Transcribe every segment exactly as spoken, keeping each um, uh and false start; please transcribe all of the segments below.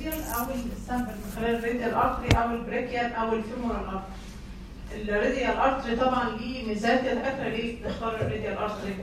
الراديال او السامبل من خلال الراديال ارتري او البريكيال او الفيمورال ارتري. الراديال ارتري طبعا ليه ميزات يا دكاتره. ليه نختار الراديال ارتري؟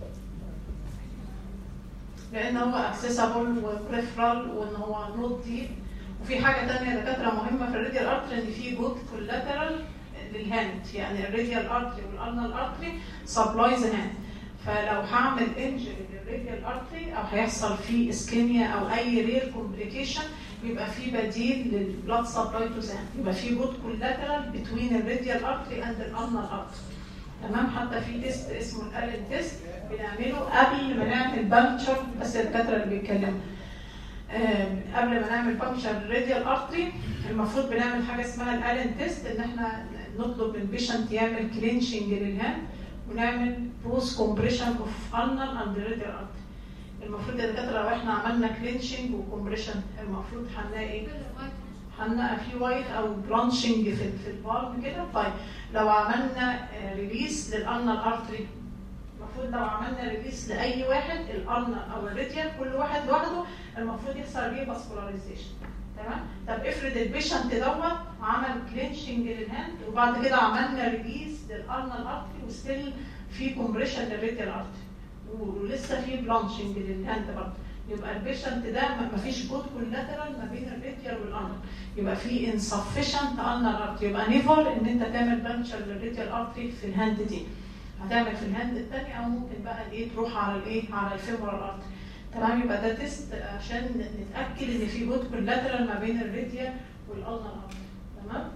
لان هو اكسسبل وبريفرال وان هو نوت ديب. وفي حاجه ثانيه يا دكاتره مهمه في الراديال ارتري، ان في جود كولاترال للهاند. يعني الراديال ارتري والارنال ارتري سبلايز هاند. فلو هعمل انجري للراديال ارتري او هيحصل فيه اسكيميا او اي رير كومبليكيشن، بيبقى في بديل للبلاد سبلاي تو ذا هاند. يبقى في جود كولاترال بتوين الراديال ارتري اند الارنال ارتري. تمام. حتى في تيست اسمه الالين تيست بنعمله قبل ما نعمل بانكشر، بس الدكاتره اللي بيتكلموا قبل ما نعمل بانكشر للراديال ارتري المفروض بنعمل حاجه اسمها الالين تيست، ان احنا نطلب من البيشنت يعمل كلينشنج للهاند ونعمل بوست كومبريشن اوف ارنال اند راديال ارتري. المفروض يا دكاتره لو احنا عملنا كلينشنج وكومبريشن المفروض هنلاقي ايه؟ هنلاقي في وايت او برانشنج في في البالم كده. طيب لو عملنا ريليس للارنال ارتري، المفروض لو عملنا ريليس لاي واحد الارنال او الراديال كل واحد لوحده المفروض يحصل ليه فاسكولاريزيشن. تمام. طب افرض البيشنت دوت عمل كلينشنج للهاند وبعد كده عملنا ريليس للارنال ارتري وستيل في كومبريشن للراديال ارتري ولسه في بلانشنج للهاند برضه، يبقى البيشنت ده مفيش جود كولاترال ما بين الراديال والارنال، يبقى في انسفشنت ارنال ارتري. يبقى نيفر ان انت تعمل بانكشر للراديال ارتري في الهاند دي، هتعمل في الهاند الثانيه او ممكن بقى الايه تروح على الايه على الفيمورال ارتري. تمام. يبقى ده تيست عشان نتاكد ان في جود كولاترال ما بين الراديال والارنال ارتري. تمام.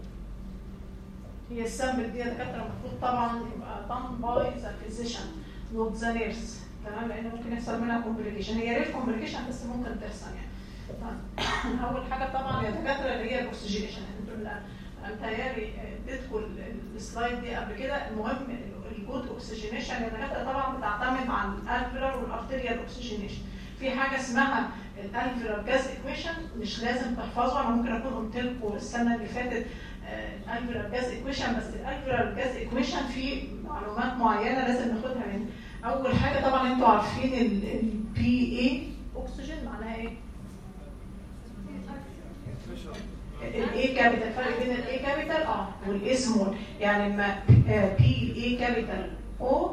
هي السامبل دي يا دكاتره المفروض طبعا يبقى done by the physician not the nurse. تمام. لان ممكن يحصل منها كومبليكيشن، هي رير كومبليكيشن بس ممكن تحصل يعني. طيب اول حاجه طبعا يا دكاتره اللي هي الاكسجينيشن. انتوا متهيألي اديتكم السلايد دي قبل كده. المهم الجود اوكسجينيشن يا دكاتره طبعا بتعتمد على الالفيولار والارتيريال اوكسجينيشن. في حاجه اسمها الالفيولار جاز ايكويشن، مش لازم تحفظوها، انا ممكن اكون قلت لكم السنه اللي فاتت الالفيولار جاز ايكويشن، بس الالفيولار جاز ايكويشن في معلومات معينه لازم ناخدها منها. اول حاجه طبعا انتوا عارفين البي اي اوكسجين معناها ايه؟ الاي كابيتال. الفرق بين الاي كابيتال اه والاي سمول، يعني لما بي اي كابيتال او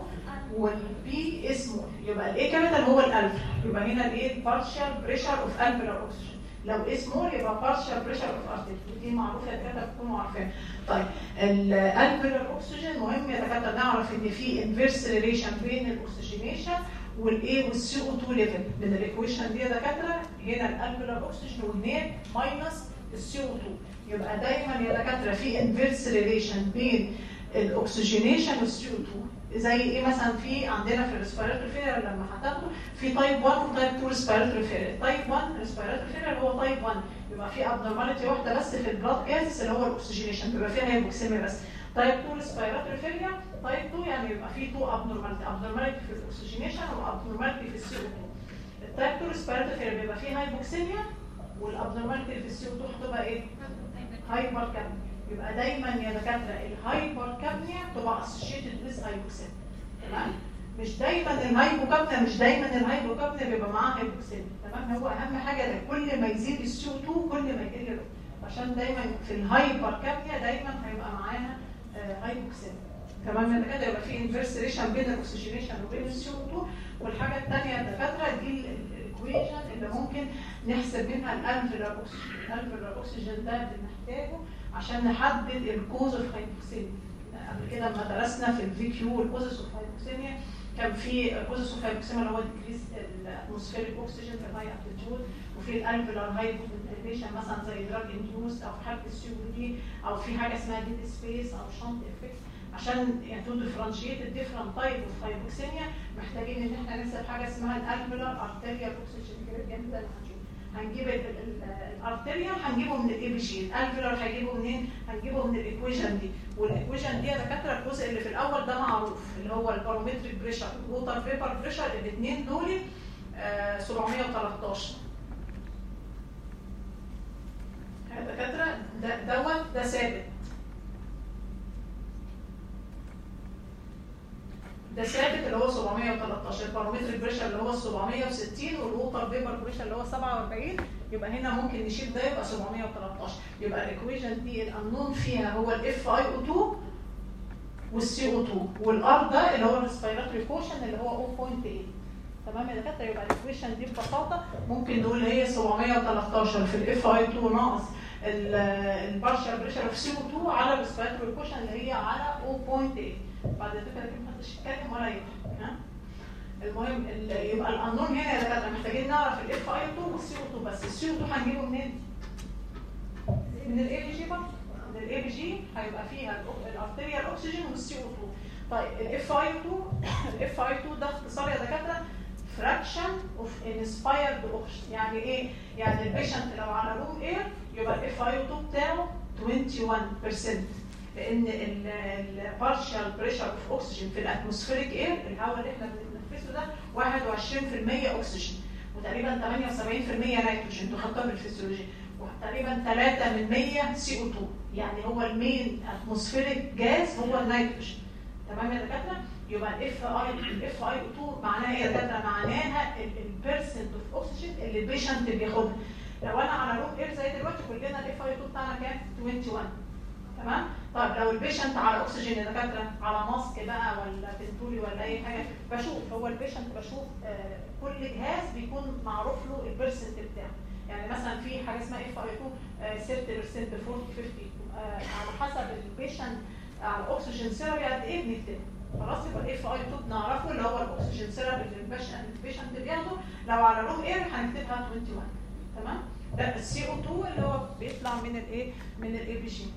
والبي سمول يبقى الاي كابيتال هو الالف، يبقى هنا الايه بارشال بريشر اوف الفيولار اوكسجين. لو اي سمول يبقى بارشال بريشر اوف ارتيريال. دي معروفه يا دكاتره تكونوا عارفينها. طيب الالفيولار اوكسجين مهم يا دكاتره نعرف ان في انفيرس ريليشن بين الاكسجينيشن والايه والسي او اتنين ليفل من الايكويشن دي يا دكاتره. هنا الالفيولار اوكسجين والنيت ماينس السي او اتنين، يبقى دايما يا دكاتره في انفيرس ريليشن بين الاكسجينيشن والسي او اتنين. زي ايه مثلا؟ في عندنا في الريسبيراتوري فيلر لما هتاخده في تايب واحد وتايب اتنين ريسبيراتوري فيلر. تايب واحد ريسبيراتوري فيلر هو تايب واحد، يبقى في ابنورماليتي واحده بس في البلاد جازز اللي هو الاكسجينيشن، بيبقى فيها هايبوكسيميا بس. تايب اتنين ريسبيراتوري فيلر تايب اتنين يعني يبقى في اتنين ابنورماليتي، ابنورماليتي في الاكسجينيشن وابنورماليتي في السي او اتنين. التايب اتنين ريسبيراتوري فيلر بيبقى فيه هايبوكسيميا والابنورماليتي في السي او اتنين هتبقى ايه؟ هايبر كابنيا. يبقى دايما يا دكاتره الهايبر كابنيا بتبقى اسوشيتد ويز هايبوكسيميا. تمام. مش دايما الهايبوكابنيا مش دايما الهايبوكابنيا بيبقى معاها هايبوكسيميا. تمام. هو اهم حاجه ده كل ما يزيد السي او اتنين كل ما يقل الرو، عشان دايما في الهايبر كابنيا دايما هيبقى معاها هايبوكسيميا. تمام. يا دكاتره يبقى في انفيرس ريليشن بين الاكسجينيشن وبين السي او اتنين. والحاجه الثانيه يا دكاتره دي الايكويشن اللي ممكن نحسب منها الالفيولار اوكسجين. الالفيولار اوكسجين ده بنحتاجه عشان نحدد الكوز اوف هايبوكسيميا. قبل كده لما درسنا في الفي كيو الكوزس اوف هايبوكسيميا كان في كوزس اوف هايبوكسيميا اللي هو ديكريس الاتموسفيريك اوكسجين في الهاي ابتيتيود، وفي الالفيولار هايبوفنتيليشن مثلا زي دراج انديوست او في حاله السي او دي، او في حاجه اسمها ديد سبيس او شنط افكت. عشان يعني تو ديفرنشيت الديفرنت تايب اوف هايبوكسيميا محتاجين ان احنا نحسب حاجه اسمها الالفيولار ارتيريال اوكسجين جدا. هنجيب الارتيريال هنجيبه من الاي بي جي، الالفيولار هنجيبه منين؟ هنجيبه من الايكويشن دي. والايكويشن دي يا دكاتره الجزء اللي في الاول ده معروف اللي هو البارومتريك بريشر والووتر فيبر بريشر، الاثنين دول آه سبعمية وتلتاشر. يا دكاتره ده دوت ده ثابت، ده ثابت اللي هو سبعمية وتلتاشر. البارومتريك بريشر اللي هو سبعمية وستين والووتر فيبر بريشر اللي هو سبعة واربعين، يبقى هنا ممكن نشيل ده يبقى سبعمية وتلتاشر. يبقى الايكويشن دي الانون فيها هو الاف اي او اتنين والسي او اتنين، والار ده اللي هو الريسبيراتوري كوشن اللي هو صفر فاصلة تمانية. تمام يا دكاتره؟ يبقى الايكويشن دي ببساطه ممكن نقول هي سبعمية وتلتاشر في الاف اي اتنين ناقص البارشال بريشر اوف سي او اتنين على الريسبيراتوري كوشن اللي هي على صفر فاصلة تمانية. بعد كده ما حدش يتكلم ولا يفهم. المهم يبقى الانون هنا يا دكاتره محتاجين نعرف الاف اي اتنين والسي او اتنين بس. السي او اتنين هنجيبه منين؟ من الاي بي جي برضه. من الاي بي جي هيبقى فيها الارتيريال اوكسجين والسي او اتنين. طيب الاف اي اتنين الاف اي اتنين ده اختصار يا دكاتره fraction of inspired oxygen. يعني ايه؟ يعني البيشنت لو على روم اير يبقى الاف اي اتنين بتاعه واحد وعشرين بالمية، لان البارشال بريشر اوف اوكسجين في الاتموسفيريك اير الهواء اللي احنا بنتنفسه ده واحد وعشرين بالمية اكسجين وتقريبا ثمانية وسبعين بالمية نيتروجين، انتوا خدتوها بالفسيولوجي، وتقريبا ثلاثة بالمية سي او اتنين. يعني هو المين اتموسفيريك جاز هو النيتروجين. تمام يا دكاتره؟ يبقى الاف اي الاف اي اتنين معناها ايه يا دكاتره؟ معناها البيرسنت اوف اوكسجين اللي البيشنت بياخدها. لو انا على روم اير زي دلوقتي كلنا الاف اي اتنين بتاعنا كام؟ واحد وعشرين. تمام؟ طيب لو البيشنت على اكسجين يا دكاتره على ماسك بقى ولا تنتولي ولا اي حاجه، بشوف هو البيشنت بشوف آه كل جهاز بيكون معروف له البيرسنت بتاعه. يعني مثلا في حاجه اسمها اف اي اتنين آه ثلاثين بالمية أربعين خمسين آه على حسب البيشنت على اكسجين سيرابي قد ايه بنكتبه. خلاص يبقى الاف اي اتنين نعرفه اللي هو الاكسجين سيرابي اللي البيشنت بياخده. لو على روم اير هنكتبها واحد وعشرين. تمام؟ ده السي او اتنين اللي هو بيطلع من الايه؟ من الاي بي جي.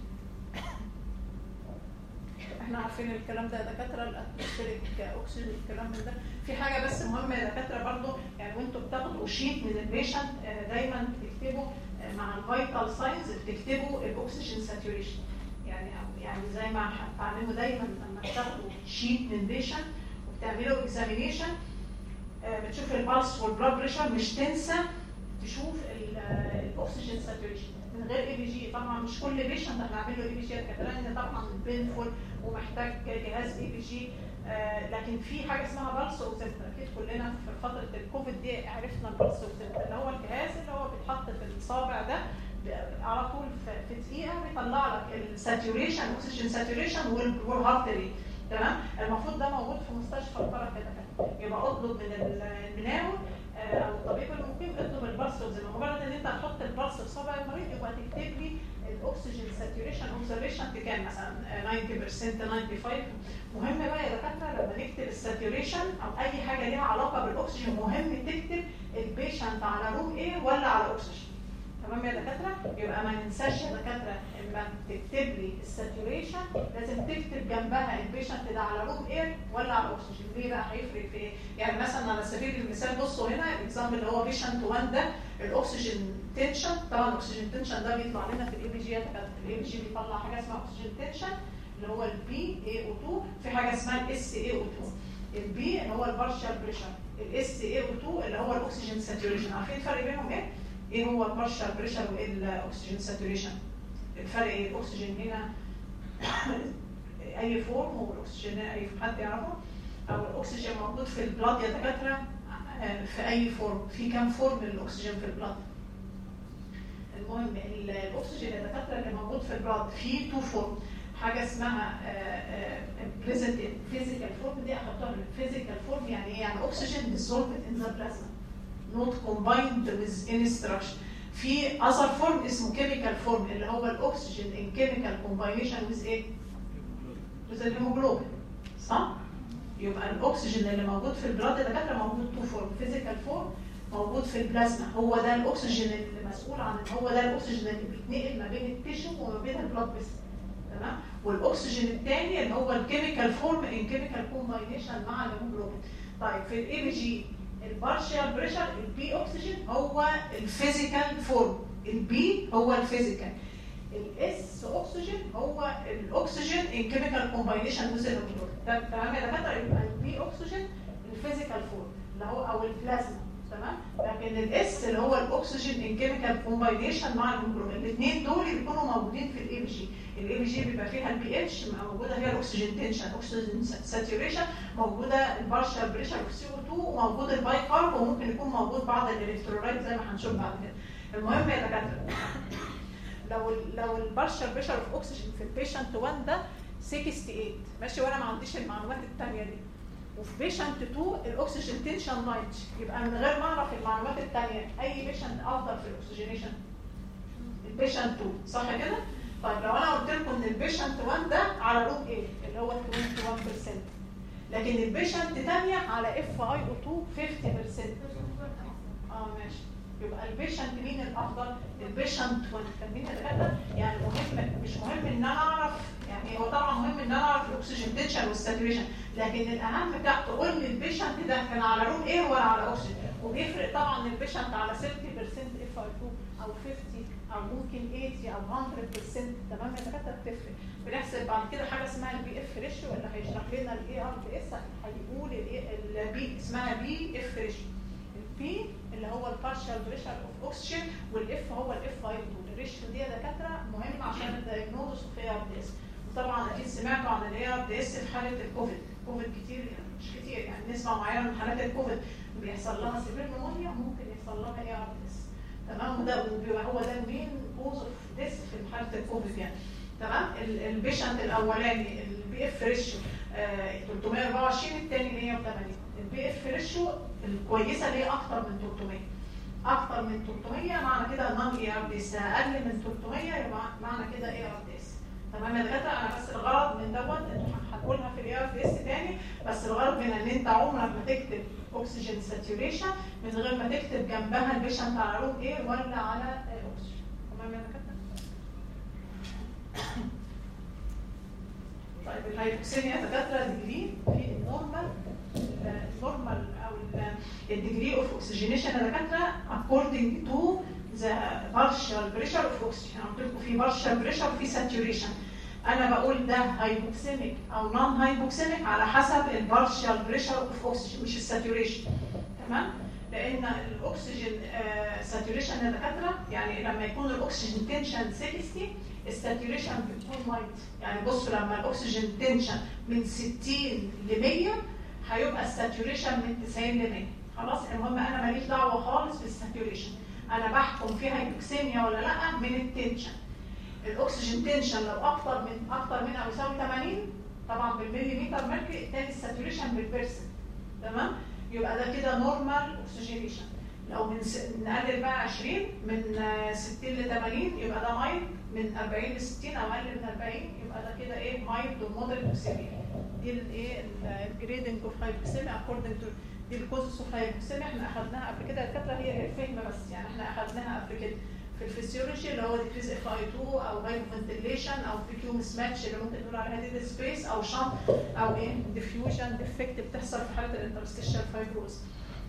احنا عارفين الكلام ده يا دكاتره، الاتموسفيريك اوكسجين الكلام من ده. في حاجه بس مهمه يا دكاتره برضو، يعني وانتوا بتاخدوا شيت من البيشنت دايما بتكتبوا مع الفيتال ساينز بتكتبوا الاكسجين ساتوريشن. يعني يعني زي ما هتعلموا دايما لما بتاخدوا شيت من بيشنت وبتعملوا اكزامينيشن بتشوف البلس والبلاد بريشر، مش تنسى تشوف الاكسجين ساتوريشن من غير اي بي جي. طبعا مش كل بيشنت هنعمل له اي بي جي لان طبعا بينفول ومحتاج جهاز اي بي جي. آه لكن في حاجه اسمها بلس اوكسيمتر. اكيد كلنا في فتره الكوفيد دي عرفنا البلس اوكسيمتر اللي هو الجهاز اللي هو بيتحط في الصابع ده على طول في دقيقه بيطلع لك الساتوريشن اكسجين ساتوريشن والهارت ريت. تمام؟ المفروض ده موجود في مستشفى الفرج كده. يبقى اطلب من المناول او الطبيب المقيم اطلب البلس اوكسيمتر. مجرد ان انت هتحط البلس في صابع المريض يبقى تكتب لي الاكسجين ساتوريشن اوبزرفيشن بكام؟ مثلا تسعين بالمية خمسة وتسعين. مهم بقى يا دكاتره لما نكتب الساتوريشن او اي حاجه ليها علاقه بالاكسجين مهم تكتب البيشنت على روم ايه ولا على اكسجين. تمام يا دكاتره؟ يبقى ما ننساش يا دكاتره لما تكتب لي الساتوريشن لازم تكتب جنبها البيشنت ده على روم اير ولا على اكسجين. ليه بقى؟ هيفرق في ايه؟ يعني مثلا على سبيل المثال بصوا هنا الاكزامبل اللي هو بيشنت واحد ده الاكسجين تنشن. طبعا الاكسجين تنشن ده بيطلع لنا في الاي بي جي. الاي بي جي بيطلع حاجه اسمها اكسجين تنشن اللي هو البي اي او اتنين، في حاجه اسمها الاس اي او اتنين. البي اللي هو البارشال بريشر، الاس اي او اتنين اللي هو الاكسجين ساتوريشن. عارفين الفرق بينهم ايه؟ ايه هو البارشال بريشر وايه الاكسجين ساتوريشن؟ الفرق ايه؟ الاكسجين هنا اي فورم والاكسجين هنا اي حد يعرفه؟ او الاكسجين موجود في البلاد يا دكاتره في اي فورم؟ في كام فورم للاكسجين في البلاد؟ المهم الاكسجين يا دكاتره اللي موجود في البلاد في تو فورم. حاجه اسمها بريزنت فيزيكال فورم، دي اخدتها من فيزيكال فورم. يعني ايه؟ يعني اكسجين ديسولفد ان ذا بلازما not combined with any structure. في other form اسمه chemical form اللي هو الاكسجين in chemical combination with ايه؟ with الهيموجلوبين. صح؟ يبقى الاكسجين اللي موجود في البلاد ده كده موجود تو فورم، فيزيكال فورم موجود في البلازما، هو ده الاكسجين اللي مسؤول عن هو ده الاكسجين اللي بيتنقل ما بين التيشو وما بين البلاد بس. تمام؟ والاكسجين الثاني اللي هو الكيميكال فورم ان كيميكال كومباينيشن مع الهيموجلوبين. طيب في الاي بي جي البارشال بريشر البي اوكسجين هو الفيزيكال فورم، البي هو الفيزيكال، الاس اوكسجين هو الاكسجين ان كيميكال كومباينيشن وذ الهيموجلوبين. تمام يا دكاتره؟ يبقى البي اوكسجين الفيزيكال فورم اللي هو او البلازما. تمام؟ لكن الاس اللي هو الاكسجين ان كيميكال كومباينيشن مع الهيموجلوبين. الاثنين دول بيكونوا موجودين في الاي بي جي. الاي بي جي بيبقى فيها البي اتش موجوده فيها الاكسجين تنشن، اكسجين ساتوريشن، موجوده البارشال بريشر اوف سي او اتنين، وموجود الباي كارب، وممكن يكون موجود بعض الالكترولايت زي ما هنشوف بعد كده. المهم يا دكاتره لو ال لو البارشال بريشر اوف اوكسجين في البيشنت واحد ده ستة وستين ماشي، وانا ما عنديش المعلومات الثانيه دي، وفي بيشنت اتنين الاكسجين تنشن تسعين، يبقى من غير ما اعرف المعلومات الثانيه اي بيشنت افضل في الاكسجينيشن؟ البيشنت اتنين، صح كده؟ طيب لو انا قلت لكم ان البيشنت واحد ده على روت ايه اللي هو واحد وعشرين بالمية، لكن البيشنت ثانيه على اف اي او اتنين خمسين بالمية. اه ماشي، يبقى البيشنت مين الافضل؟ البيشنت واحد. فاهمين الكلام؟ يعني مهم، مش مهم ان انا اعرف، يعني هو طبعا مهم ان انا اعرف الاكسجين تنشن والساتوريشن، لكن الاهم بتاع تقول لي البيشنت ده كان على روت ايه ولا على اوكسجين. وبيفرق طبعا البيشنت على ثلاثين بالمية اف اي اتنين او خمسين او ممكن ثمانين او مية بالمية. تمام يا دكاتره؟ بتفرق. بنحسب بعد كده حاجه اسمها البي اف ريشيو، اللي هيشرح لنا الاي ار دي اس هيقول البي اسمها بي اف ريشيو. البي اللي هو البارشال بريشر اوف اوكسجين، والاف هو الاف اي اتنين. الريشيو دي يا دكاتره مهم عشان الدايجنوستس اوف اي ار دي اس. وطبعا اكيد سمعتوا عن الاي ار دي اس في حاله الكوفيد. كوفيد كتير يعني مش كتير يعني نسبه معينه من حالات الكوفيد بيحصل لها سيفير نمونيا، ممكن يحصل لها اي ار دي اس. تمام؟ وده هو ده المين كوز اوف ديس في حاله الكوفيد يعني. تمام؟ البيشنت الاولاني البي اف ريشيو ثلاثمية واربعة وعشرين، الثاني مية وتمانين. البي اف ريشيو الكويسه اللي هي اكتر من ثلاثمية. اكتر من ثلاثمية معنى كده نون اي ار دي اس، اقل من ثلاثمية يبقى معنى كده اي ار دي اس. تمام يا دكاتره؟ انا بس الغرض من دوت انتوا هنقولها في الاي ار دي اس تاني، بس الغرض من ان انت عمرك ما تكتب اوكسجين ساتوريشن من غير ما تكتب جنبها البيشنت على روت ايه ولا على اوكسجين. تمام يا دكاتره؟ طيب الهايبوكسيميا يا دكاتره ديجري في النورمال، النورمال او الديجري اوف اوكسجينيشن يا دكاتره according to the partial pressure of oxygen. قلت لكم في partial pressure وفي saturation. انا بقول ده هايبوكسيميك او نون هايبوكسيميك على حسب البارشال بريشر اوف اوكسجين مش الساتوريشن. تمام؟ لان الاكسجين ساتوريشن يا دكاتره يعني لما يكون الاكسجين تنشن ستين الساتوريشن بتكون تسعين. يعني بصوا لما الاكسجين تنشن من ستين ل مية هيبقى الساتوريشن من تسعين ل مية. خلاص؟ المهم انا ماليش دعوه خالص بالساتوريشن، انا بحكم فيها هايبوكسيميا ولا لا من التنشن. الاكسجين تنشن لو اكتر من اكتر من او يساوي تمانين طبعا بالمليمتر ميركوري، الثاني الساتوريشن بالبرسنت. تمام؟ يبقى ده كده نورمال اوكسجينيشن. لو من س... نقلل بقى عشرين من ستين ل تمانين يبقى ده مايل، من اربعين ل ستين او اقل من اربعين يبقى ده كده ايه مايل تو مودريت اوكسيميا. دي الايه الجريدنج اوف هايبوكسيميا اكوردنج تو دي الكوزس اوف هايبوكسيميا. احنا اخذناها قبل كده الدكاتره، هي الفهم بس يعني احنا اخذناها قبل كده في الفسيولوجي اللي هو ديكريز اف اي اتنين او هايبوفنتيليشن او في كيو مس ماتش اللي ممكن نقول عليها ديد سبيس او شنط او ايه ديفيوجن ديفكت بتحصل في حاله الانترستيشال فايبروز.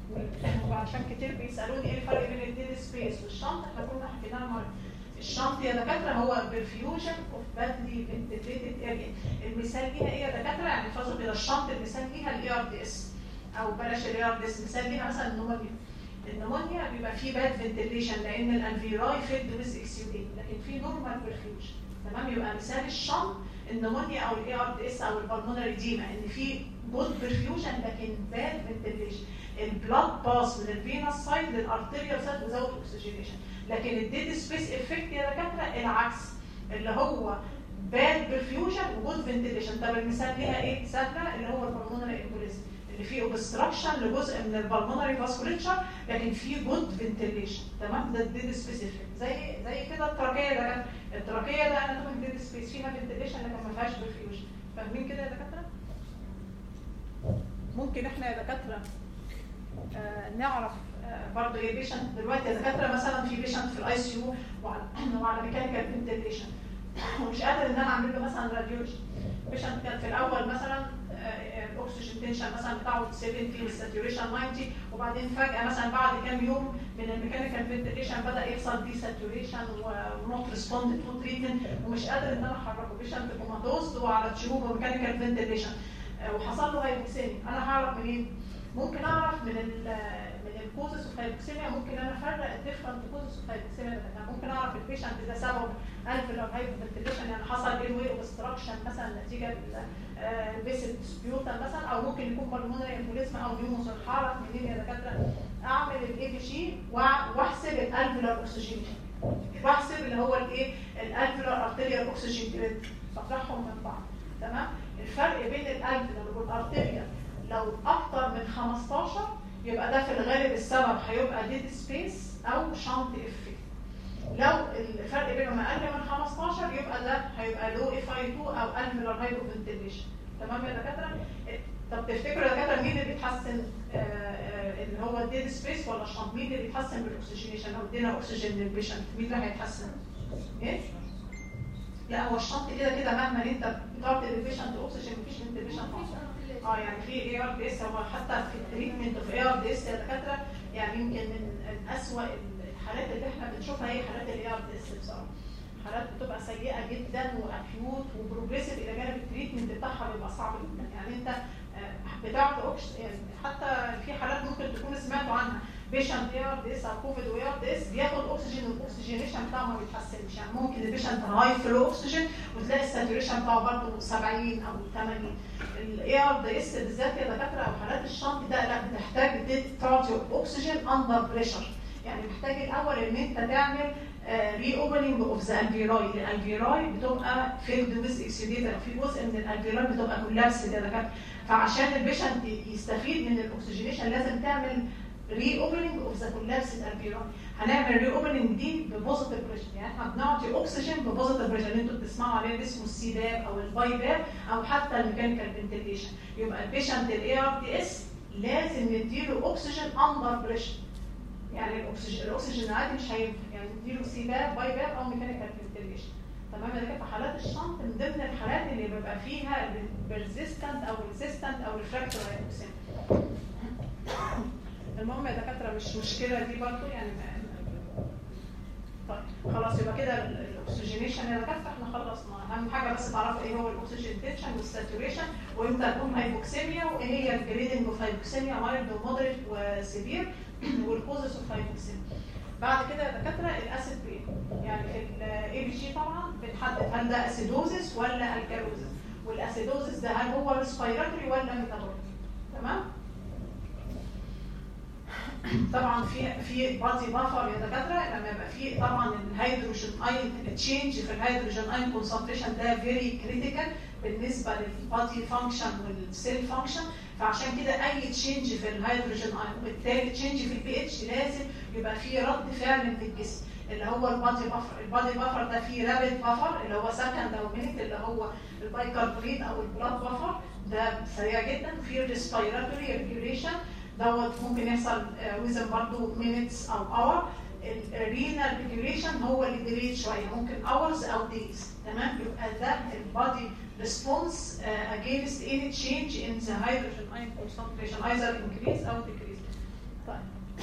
وعشان كتير بيسالوني ايه الفرق بين الديد سبيس والشنط، احنا كنا حكيناها مره. الشنط يا دكاتره هو برفيوجن اوف بادلي فنتليتد اريا. المثال ليها ايه يا دكاتره؟ يعني فاضل كده الشنط المثال ليها الاي ار دي اس او بلاش الاي ار دي اس، مثال ليها مثلا النمونيا. النمونيا بيبقى فيه باد فنتليشن لان الانفيراي فيلد ويز اكسيوديت، لكن في نورمال برفيوجن. تمام؟ يبقى مثال الشنط النمونيا او الاي ار دي اس او البلمونري ديما ان في جود برفيوجن لكن باد فنتليشن. البلاد باس من الفينس سايد للارتيريال سايد وزود اوكسجينيشن. لكن الديد سبيس افكت يا دكاتره العكس، اللي هو باد برفيوجن وجود فنتليشن. طب المثال ليها ايه؟ سهله، اللي هو البلمونري امبوليزم اللي فيه اوبستراكشن لجزء من البلمونري فاسكوليتشر لكن فيه جود فنتليشن. تمام؟ ده الديد سبيس افكت. زي زي كده التراكيه ده، التراكيه ده انا طبعا ديد سبيس فيها فنتليشن لكن ما فيهاش برفيوجن. فاهمين كده يا دكاتره؟ ممكن احنا يا دكاتره آه نعرف آه برضه ايه بيشنت دلوقتي يا دكاتره مثلا في بيشنت في الاي سي يو وعلى ميكانيكال فنتليشن ومش قادر ان انا اعمل له مثلا راديولوجي. بيشنت كان في الاول مثلا الاكسجين تنشن مثلا بتاعه سبعين والساتوريشن تسعين، وبعدين فجاه مثلا بعد كام يوم من الميكانيكال فنتليشن بدا يحصل دي ساتوريشن ونوت ريسبوند تو تريتمنت ومش قادر ان انا احركه. بيشنت كوماتوز وعلى تشوب وميكانيكال فنتليشن وحصل له هايبوكسيميا. انا هعرف منين؟ ممكن اعرف من ال من الكوزس اوف هايبوكسيميا. ممكن انا افرق الديفرنت كوزس اوف هايبوكسيميا. ممكن اعرف البيشنت ده سبب الفيلر هايبوفنتيليشن يعني حصل ايه واي اوبستراكشن مثلا نتيجه البيسل ديسبيوتا مثلا، او ممكن يكون بالمونري امبوليزم او نيوموس. هعرف منين يا دكاتره اعمل الاي بي جي واحسب الالفيولار اوكسجينيشن، واحسب اللي هو الايه الالفيولار ارتيريال اوكسجين جريد، بطرحهم من بعض. تمام. الفرق بين الالفيولار والارتيريال لو اكتر من خمستاشر يبقى ده في الغالب السبب هيبقى ديد سبيس او شانت افكت. لو الفرق بينهم اقل من خمستاشر يبقى ده هيبقى لو اف اي اتنين او الفيولار هايبوفنتيليشن. تمام يا دكاتره؟ طب تفتكروا يا دكاتره مين اللي بيتحسن آآ آآ اللي هو الديد سبيس ولا الشنط؟ مين اللي بيتحسن بالاكسجينيشن؟ لو ادينا اكسجين للبيشنت مين اللي هيتحسن؟ ايه؟ لا هو الشنط كده كده مهما انت بتعطي للبيشنت اكسجين مفيش انتبيشن خالص. اه يعني في اي ار دي اس، هو حتى في التريتمنت اوف اي ار دي اس يا دكاتره يعني يمكن من اسوء الحالات اللي احنا بنشوفها هي حالات الاي ار دي اس بصراحه. حالات بتبقى سيئه جدا واكيوت وبروجريسيف الى جانب التريتمنت بتاعها بيبقى صعب جدا. يعني انت بتاعت اوكسجين يعني حتى في حالات ممكن تكون سمعتوا عنها بيشنت اي ار دي اس او كوفيد واي ار دي اس بياخد اكسجين والاكسجينيشن بتاعه ما بيتحسنش. يعني ممكن البيشنت هاي فلو اكسجين وتلاقي الساتوريشن بتاعه برضه سبعين او ثمانين. الاي ار دي اس بالذات يا دكاتره او حالات الشنط ده لا بتحتاج تعطي اكسجين اندر بريشر. يعني محتاج الاول ان انت تعمل ري اوبننج اوف ذا الفيراي. الالفيراي بتبقى فيلد ويز اكسيديتر، في جزء من الالفيراي بتبقى كولابس يا دكاتره. فعشان البيشنت يستفيد من الاكسجينيشن لازم تعمل ري اوبننج اوف ذا كولابس الالفيراي. هنعمل ري اوبننج دي ببوزيتيف بريشر، يعني احنا بنعطي اكسجين ببوزيتيف بريشر اللي انتوا بتسمعوا عليه اسمه السي باب او الباي باب او حتى الميكانيكال فنتيليشن. يبقى البيشنت الاي ار دي اس لازم نديله اكسجين اندر بريشر. يعني الاكسجين الاكسجين العادي مش هينفع، يعني نديله سي باب باي باب او ميكانيكال فنتيليشن. تمام. ده كده في حالات الشنط من ضمن الحالات اللي بيبقى فيها بيرزيستنت او ريزيستنت او ريفراكتوري هايبوكسيميا. المهم يا دكاتره مش مشكله دي برضه يعني. طيب خلاص يبقى كده الاكسجينيشن يا دكاتره احنا خلصنا. اهم حاجه بس تعرفوا ايه هو الاكسجين تنشن والساتوريشن وامتى تكون هايبوكسيميا وايه هي الجريدنج اوف هايبوكسيميا مايلد ومودريت وسيفير والكوزز اوف هايبوكسيميا. بعد كده يا دكاتره الاسيد برين. يعني الاي بي جي طبعا بنحدد هل ده اسيدوزيس ولا الكالوزيس، والاسيدوزيس ده هل هو ريسبيراتوري ولا ميتابوليك. تمام. طبعا في في بادي بافر يا دكاتره لما يبقى في طبعا الهيدروجين اين تشينج في الهيدروجين اين كونسنتريشن ده فيري كريتيكال بالنسبه للبادي فانكشن والسيل فانكشن. فعشان كده اي تشينج في الهيدروجين اين وبالتالي تشينج في البي اتش لازم يبقى في رد فعل من الجسم اللي هو البادي بافر. البادي بافر ده فيه رابيد بافر اللي هو سكند او مينيت اللي هو البايكربونات او البلاد بافر ده سريع جدا. وفي ريسبيراتوري ريجوليشن دوت ممكن يحصل ويزن برضه مينتس او اور. الرينال ريجوليشن هو اللي ديليت شويه ممكن اورز او دايز. تمام. يبقى ده البادي ريسبونس اجينست اني تشينج ان ذا هيدروجين اين كونسنتريشن ايذر انكريز او ديكريز. طيب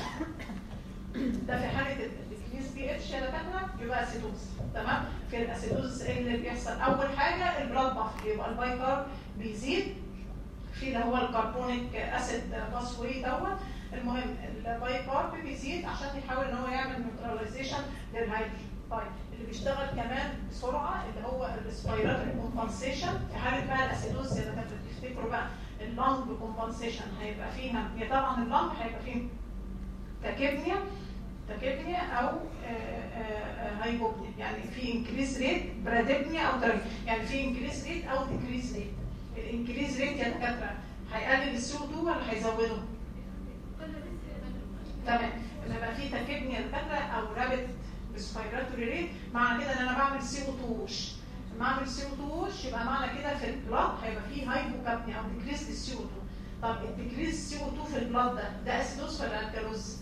ده في حاله الديكريز بي اتش يا دكاتره يبقى اسيدوز. تمام. في الاسيدوز اللي بيحصل اول حاجه البلاد بافر يبقى البايكارب بيزيد في اللي هو الكربونيك اسيد باسوي دوت. المهم البايكارب بيزيد عشان يحاول ان هو يعمل نيوتراليزيشن للهيدروجين. طيب اللي بيشتغل كمان بسرعه اللي هو الريسبيراتوري كومبنسيشن. في حاله بقى الاسيدوز يا دكاتره تفتكروا بقى اللنج كومبنسيشن هيبقى فيها هي طبعا اللنج هيبقى فيه تاكيبنيا تاكيبنيا او هايبوبنيا. يعني في انكريز ريت براديبنيا او تراجيا. يعني في انكريز ريت او ديكريز ريت. الانكريز ريت يا دكاتره هيقلل السي او اتنين ولا هيزوده؟ تمام. لما يبقى في تاكيبنيا يا دكاتره او رابيد ريسبيراتوري ريت معنى كده ان انا بعمل سي او اتنين وش. لما اعمل سي او اتنين وش يبقى معنى كده في البلاد هيبقى فيه هايبوكابنيا او ديكريز للسي او اتنين. طب الديكريز سي او اتنين في البلاد ده ده اسيدوز ولا الكالوز؟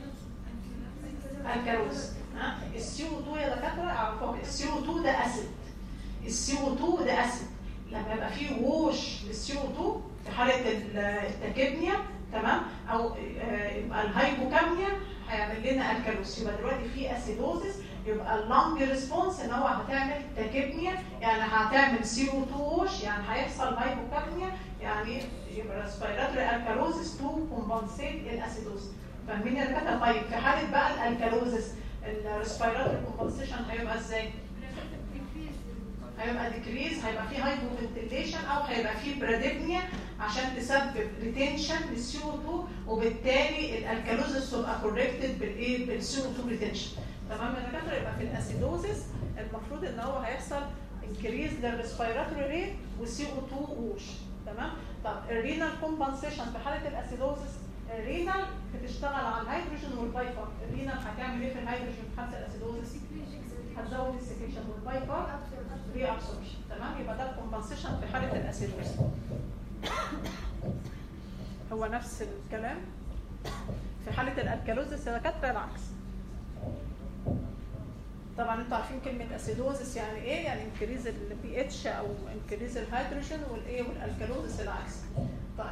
الكالوز. ها السي او اتنين يا دكاتره اعرفوها السي او اتنين ده اسيد. السي او اتنين ده اسيد. لما يبقى فيه ووش للسي او اتنين في حاله التاكيبنيا تمام او يبقى الهايبوكاميا هيعمل لنا الكالوس. يبقى دلوقتي في اسيدوزيس يبقى اللنج ريسبونس ان هو هتعمل تاكيبنيا يعني هتعمل سي او اتنين ووش يعني هيحصل هايبوكاميا يعني يبقى ريسبيراتوري الكالوزيس تو كومبنسيت الاسيدوز. فاهمين يا دكاتره؟ طيب في حاله بقى الالكالوزيس الريسبيراتوري كومبنسيشن هيبقى ازاي؟ هيبقى ديكريز هيبقى فيه هايبوفنتيليشن او هيبقى فيه براديبنيا عشان تسبب ريتنشن للسي او اتنين، وبالتالي الالكالوزس تبقى كوركتد بالايه؟ بالسي او اتنين ريتنشن. تمام يا دكاتره؟ يبقى في الاسيدوزس المفروض ان هو هيحصل انكريز للريسبيراتوري ريت والسي او اتنين ووش. تمام؟ طب الرينال كومبنسيشن في حاله الاسيدوزس، الرينال بتشتغل على الهيدروجين والبايكار. الرينال هتعمل ايه في الهيدروجين في حاله الاسيدوزس؟ هتزود السكريشن والبايكار ري ابسوربشن. تمام؟ يبقى ده الكومبنسيشن في حاله الاسيدوزس. هو نفس الكلام في حاله الالكالوزس يا دكاتره العكس. طبعا انتوا عارفين كلمه اسيدوزس يعني ايه؟ يعني انكريز البي اتش او انكريز الهيدروجين، والايه؟ والالكالوزس العكس. طيب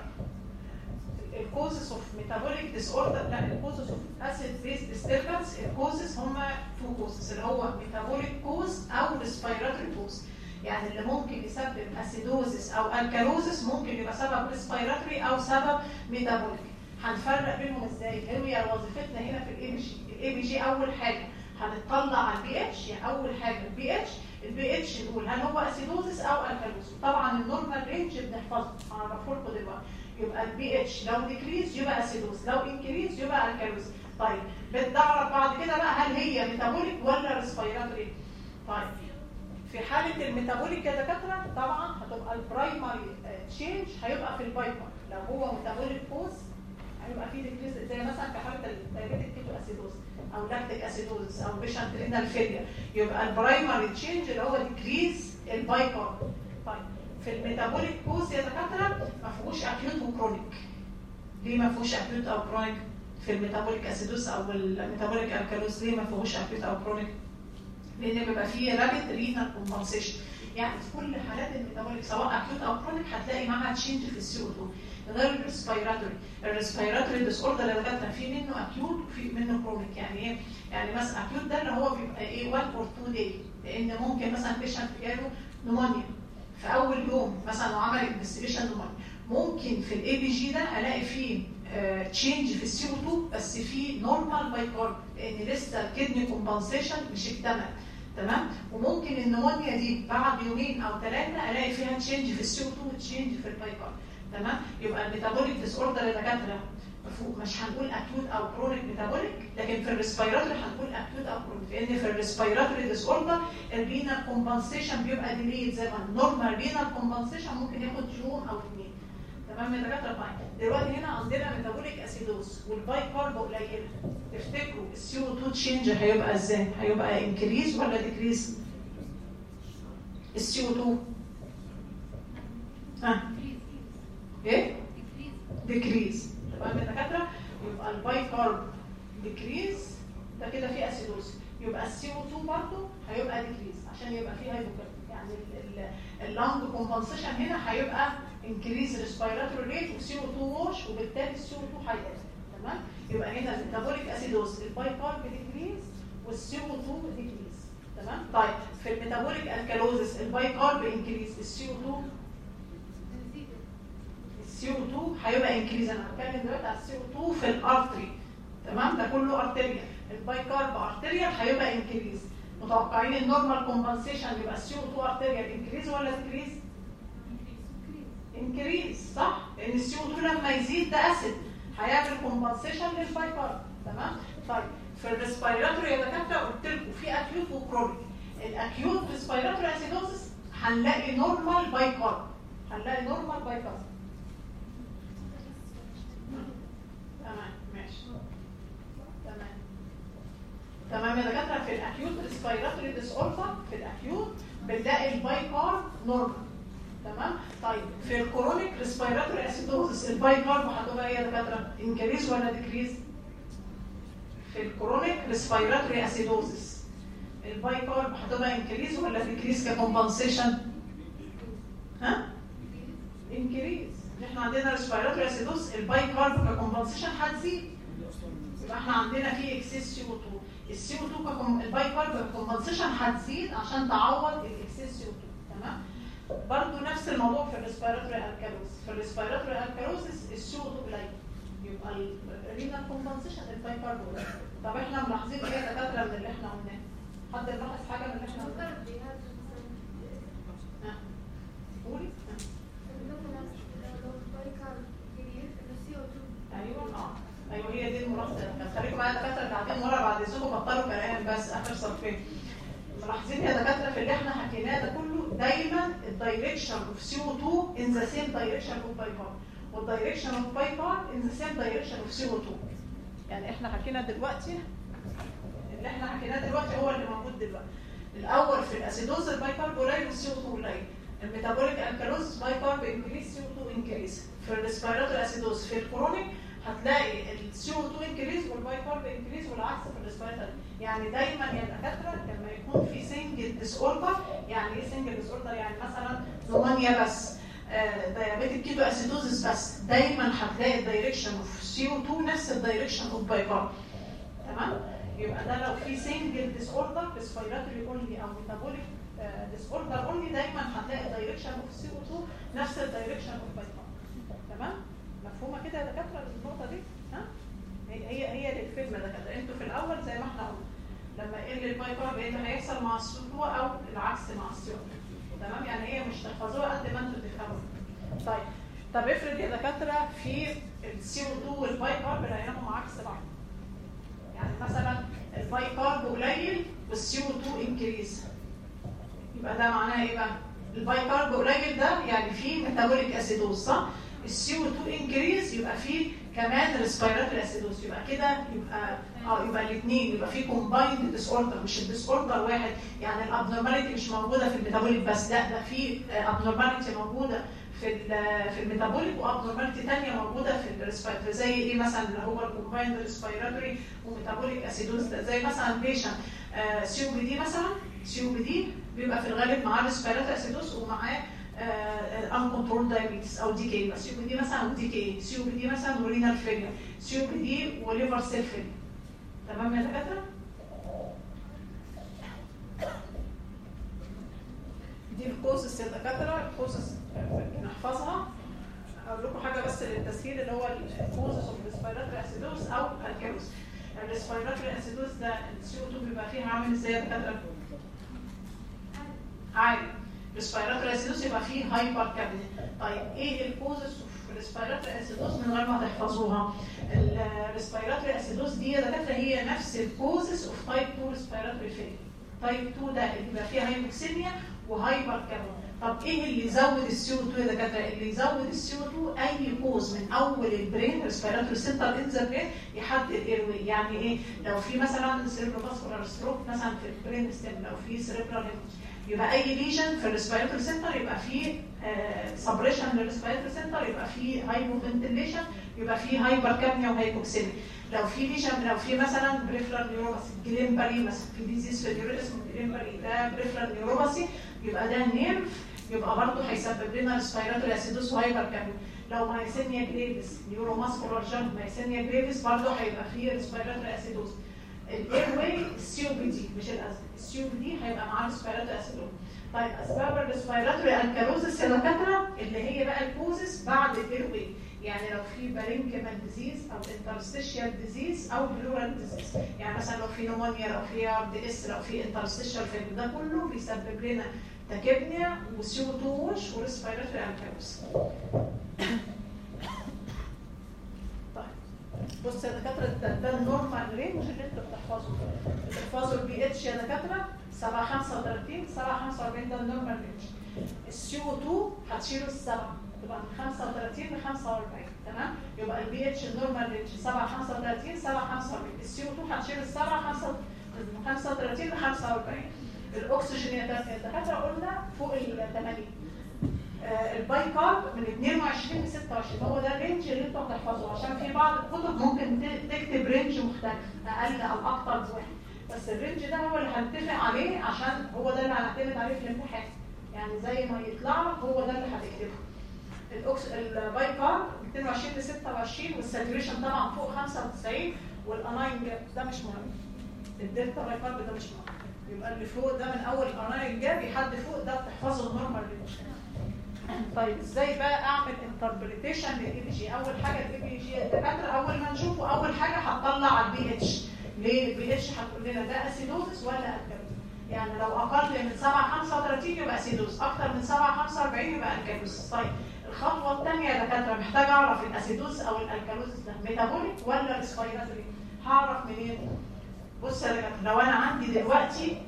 الكوزز اوف ميتابوليك ديس اوردر، لا الكوزز اوف اسيد بيس ديستربنس، الكوزز هم تو كوزز اللي هو ميتابوليك كوز او ريسبيراتوري كوز. يعني اللي ممكن يسبب اسيدوزس او الكالوزس ممكن يبقى سبب ريسبيراتوري او سبب ميتابوليك. هنفرق بينهم ازاي؟ هي وظيفتنا هنا في الاي بي جي. الاي بي جي اول حاجه هنطلع على البي اتش، يعني اول حاجه البي اتش، البي اتش نقول هل هو اسيدوزس او الكالوزس. طبعا النورمال رينج بنحفظه هعرفه لكم دلوقتي. يبقى البي اتش لو ديكريز يبقى اسيدوز، لو انكريز يبقى الكالوز. طيب بتدرب بعد كده بقى هل هي ميتابوليك ولا ريسبيراتوري. طيب في حاله الميتابوليك يا دكاتره طبعا هتبقى البرايمري تشينج هيبقى في البايبر. لو هو ميتابوليك كوز هيبقى في ديكريز، زي مثلا في حاله الدايابيتيك كيتو اسيدوز او لاكتيك اسيدوز او بيشنت رينال فيلير، يبقى البرايمري تشينج اللي هو ديكريز البايبر. طيب في الميتابوليك كوز يا دكاتره ما فيهوش اكيوت وكرونيك. ليه ما فيهوش اكيوت او كرونيك في الميتابوليك اسيدوز او الميتابوليك الكالوز؟ ليه ما فيهوش اكيوت او كرونيك؟ لان بيبقى فيه رابيد رينال كومبنسيشن. يعني في كل حالات الميتابوليك سواء اكيوت او كرونيك هتلاقي معاها تشينج في السي او اتنين. غير الريسبيراتوري، الريسبيراتوري ديس اوردر اللي دكاتره في منه اكيوت وفي منه كرونيك. يعني ايه؟ يعني مثلا اكيوت ده اللي هو بيبقى ايه واحد اور اتنين داي، لان ممكن مثلا بيشنت جاله نمونيا في اول يوم مثلا وعمل انفستيجيشن نمونيا، ممكن في الاي بي جي ده الاقي فيه تشينج في السي او اتنين بس في نورمال بايكارب، لان لسه الكدني كومبنسيشن مش اكتمل. تمام؟ وممكن النمونيا دي بعد يومين او ثلاثه الاقي فيها تشينج في السي او اتنين وتشينج في البايكارب. تمام؟ يبقى الميتابوليك ديس اوردر اللي دكاتره مش هنقول اكيوت او كرونيك ميتابوليك، لكن في الريسبيراتوري هنقول اكيوت او كرونيك، لان في الريسبيراتوري ديس اوردر الرينال كومبنسيشن بيبقى ديليد زي ما النورمال رينال كومبنسيشن ممكن ياخد يوم او اثنين. تمام يا دكاتره؟ طيب دلوقتي هنا عندنا ميتابوليك اسيدوز والبايكارب قليله، تفتكروا السي او اتنين تشينج هيبقى ازاي؟ هيبقى انكريز ولا ديكريز؟ السي او اتنين ها ايه؟ ديكريز. تمام يا دكاتره؟ يبقى البايكارب ديكريز، ده كده فيه اسيدوز. يبقى السي او اتنين برضه هيبقى ديكريز عشان يبقى فيه هايبوكارب. يعني اللانج كومبنسيشن هنا هيبقى انكريز ريسبيراتوري ريت والسي او اتنين ووش، وبالتالي السي او اتنين هيقل. تمام؟ يبقى هنا الميتابوليك اسيدوز البايكارب ديكريز والسي او اتنين ديكريز. تمام؟ طيب في الميتابوليك الكالوزس البايكارب انكريز، السي او اتنين السي او اتنين هيبقى انكريز. انا هتكلم دلوقتي على السي او اتنين في الارتري. تمام؟ ده كله ارتريال. البايكارب ارتريال هيبقى انكريز. متوقعين النورمال كومبنسيشن يبقى السي او اتنين ارتريال انكريز ولا ديكريز؟ انكريز، صح؟ لان السي او اتنين لما يزيد ده اسيد هيعمل كومبنسيشن للبايكارب. تمام؟ طيب في الريسبيراتوري يا دكاتره قلت لكم في اكيوت وكرونيك. الاكيوت ريسبيراتوري اسيدوزس هنلاقي نورمال بايكارب، هنلاقي نورمال بايكارب. تمام ماشي. تمام تمام يا دكاتره. في الاكيوت ريسبيراتوري ديس اوردر في الاكيوت بنلاقي البايكارب نورمال. تمام؟ طيب في الكرونيك ريسبيراتوري اسيدوزس البايكارب هتبقى ايه يا دكاتره؟ انكريز ولا ديكريز؟ في الكرونيك ريسبيراتوري اسيدوزس البايكارب هتبقى انكريز ولا ديكريز ككومبنسيشن؟ ها؟ انكريز. احنا عندنا ريسبيراتوري اسيدوز البايكارب ككومبنسيشن هتزيد، يبقى احنا عندنا في اكسس سي او اتنين. السي او اتنين البايكارب ككومبنسيشن هتزيد عشان تعوض الاكسس سي او اتنين. تمام؟ برضه نفس الموضوع في الريسبيراتوري الكالوز. في الريسبيراتوري الكالوزس السي او اتنين قليل، يبقى الرينال كومبنسيشن البايكارب قليل. طب احنا ملاحظين ايه يا دكاتره من اللي احنا قلناه؟ حد ملاحظ حاجه من اللي احنا قلناه؟ ها قولي. ملاحظين يا دكاتره في اللي احنا حكيناه ده كله دايما الدايركشن اوف سي او اتنين ان ذا سيم دايركشن اوف بايكارب والدايركشن اوف بايكارب ان ذا سيم دايركشن اوف سي او اتنين. يعني احنا حكينا دلوقتي اللي احنا حكيناه دلوقتي هو اللي موجود دلوقتي. الاول في الاسيدوز البايكارب قليل والسي او اتنين قليل. الميتابوليك الكالوز بايكارب انكريس سي او اتنين انكريس. في الريسبيراتوري اسيدوز في الكرونيك هتلاقي السي او اتنين انكريز والبايكارب انكريز والعكس في الريسبيراتوري. يعني دايما يا دكاتره لما يكون في سنجل ديس اوردر، يعني ايه سنجل ديس اوردر؟ يعني مثلا نمونيا بس، دايابيتيك كيتو اسيدوزس بس، دايما هتلاقي الدايركشن اوف سي او اتنين نفس الدايركشن اوف بايكارب. تمام؟ يبقى ده لو في سنجل ديس اوردر ريسبيراتوري اونلي او ميتابوليك ديس اوردر اونلي، دايما هتلاقي الدايركشن اوف سي او اتنين نفس الدايركشن اوف بايكارب. تمام؟ مفهومه كده يا دكاتره النقطه دي؟ ها؟ هي هي للفيلم ده كده. انتوا في الاول زي ما احنا قلنا لما يقل البايكارب ايه اللي هيحصل مع السيو او العكس مع السيو. تمام؟ يعني هي مش تحفظوها قد ما انتوا تفهموا. طيب طب افرض يا دكاتره في السيو اتنين والبايكارب لقيناهم عكس بعض. يعني مثلا البايكارب قليل والسيو اتنين انكريز، يبقى ده معناها ايه بقى؟ البايكارب قليل ده يعني فيه ميتابوليك اسيدوز صح؟ السي او اتنين انكريز يبقى فيه كمان ريسبيراتوري اسيدوز. يبقى كده يبقى اه يبقى الاثنين يبقى فيه كومبايند ديس اوردر، مش الديس اوردر واحد. يعني الابنورماليتي مش موجوده في الميتابوليك بس، لا ده في ابنورماليتي موجوده في في الميتابوليك وابنورماليتي ثانيه موجوده في الريسبيراتوري. زي ايه مثلا اللي هو الكومبايند ريسبيراتوري وميتابوليك اسيدوز ده؟ زي مثلا بيشنت سي او بي دي مثلا، سي او بي دي بيبقى في الغالب معاه ريسبيراتوري اسيدوز ومعاه ان كنترول دايابيتس او دي كي. سي او بي دي مثلا ودي كي، سي او بي دي مثلا ورينال فيلير، سي او بي دي وليفر سيل فيلير. تمام يا دكاتره؟ دي الكوزس يا دكاتره، الكوزس نحفظها. اقول لكم حاجه بس للتسهيل اللي هو الكوزس اوف ريسبيراتوري اسيدوز او الكالوز. الريسبيراتوري اسيدوز ده السي او اتنين بيبقى فيها عامل ازاي يا دكاتره؟ عالي. ريسبيراتوري اسيدوز يبقى فيه هايبر كابني. طيب ايه الكوزس اوف ريسبيراتوري اسيدوز من غير ما تحفظوها؟ الريسبيراتوري اسيدوز دي يا دكاتره هي نفس الكوزس اوف تايب اتنين ريسبيراتوري فيلير. تايب اتنين ده اللي بيبقى فيها هايبوكسيميا وهايبر كابني. طب ايه اللي يزود السي او اتنين يا دكاتره؟ اللي يزود السي او اتنين اي كوز من اول البرين ريسبيراتوري سنتر ان ذا برين يحدد الايروي. يعني ايه؟ لو في مثلا سيربروفاسكولار ستروك مثلا في البرين ستيم، لو في سيربرال يبقى اي ليجن في الريسبيراتوري سنتر يبقى فيه سبريشن للريسبيراتوري سنتر، يبقى فيه هايبوفنتيليشن، يبقى فيه هايبر كابنيا وهايبوكسيميا. لو في ليجن، لو في مثلا بريفرال نيوروباثي جليمبري مثلا، في ديزيز في النيورو اسمه جليمبري ده بريفرال نيوروباثي، يبقى ده نيرف، يبقى برضه هيسبب لنا ريسبيراتوري اسيدوس وهايبر كابنيا. لو مايسينيا جريفيس نيورو ماسكولار جامب مايسينيا جريفيس برضه هيبقى فيه ريسبيراتوري اسيدوس. الاير واي السي او بي دي مش الازمه، السي او بي دي هيبقى معاه ريسبيراتوري اسيدوس. طيب اسباب الريسبيراتوري الكالوزس يا دكاتره اللي هي بقى الكوزس بعد الاير واي، يعني لو في بارينكيمال ديزيز او انترستيشيال ديزيز او بلورال ديزيز، يعني مثلا لو في نمونيا، لو في ار دي اس، لو في انترستيشيال فيلم، ده كله بيسبب لنا تاكيبنيا وسي او اتنين وش وريسبيراتوري الكالوز. بص يا دكاتره ده, ده النورمال رينج اللي انتوا بتحفظوه. بتحفظوا البي اتش يا دكاتره سبعة خمسة وتلاتين سبعة خمسة وأربعين ده النورمال رينج. السي او اتنين هتشيلوا السبعه تبقى من خمسة وتلاتين ل خمسة وأربعين. تمام؟ يبقى البي اتش النورمال رينج سبعة خمسة وتلاتين سبعة خمسة وأربعين. السي او اتنين هتشيلوا السبعه من خمسة وتلاتين ل خمسة وأربعين. الاكسجين يا دكاتره قلنا فوق ال ثمانين. آه البايكارب من اتنين وعشرين ل ستة وعشرين، هو ده الرينج اللي انتوا هتحفظوه، عشان في بعض الكتب ممكن تكتب رينج مختلف اقل او اكتر بواحد، بس الرينج ده هو اللي هنتفق عليه عشان هو ده اللي هنعتمد عليه في الامتحان. يعني زي ما يطلع لك هو ده اللي هتكتبه. الاكس البايكارب من اتنين وعشرين ل ستة وعشرين، والساتوريشن طبعا فوق خمسة وتسعين، والاناين ده مش مهم. الدلتا بايكارب ده مش مهم. يبقى اللي فوق ده من اول الاناين جاب لحد فوق ده بتحفظه النورمال رينج. طيب ازاي بقى اعمل انتربريتيشن للاي بي جي؟ اول حاجه الاي بي جي الدكاتره اول ما نشوفه اول حاجه هتطلع على البي اتش. ليه البي اتش؟ هتقول لنا ده اسيدوزس ولا الكالوز. يعني لو اقل من سبعة خمسة وتلاتين يبقى اسيدوز، اكتر من سبعة خمسة وأربعين يبقى الكالوز. طيب الخطوه الثانيه يا دكاتره محتاج اعرف الاسيدوز او الكالوز ده ميتابوليك ولا ريسبيراتوري. هعرف منين؟ بص يا دكاتره لو انا عندي دلوقتي B